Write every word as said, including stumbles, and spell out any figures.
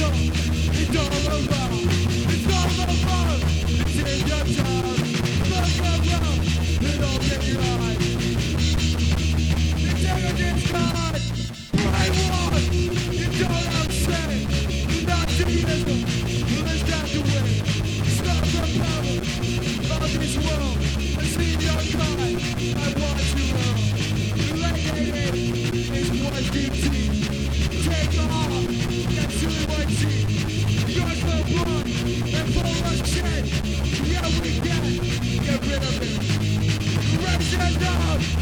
It's all over. It's all over. It's in your time. Look around. It all get right. Intelligence God. Brainwash. It's all outside. Nazism. Let's start to win. Stop the power of this world. I see your kind. I want you all. Legated is one D T. Take off. That's who I see. Yours for blood and for us shit. Yeah, we can get rid of it. Raise it up.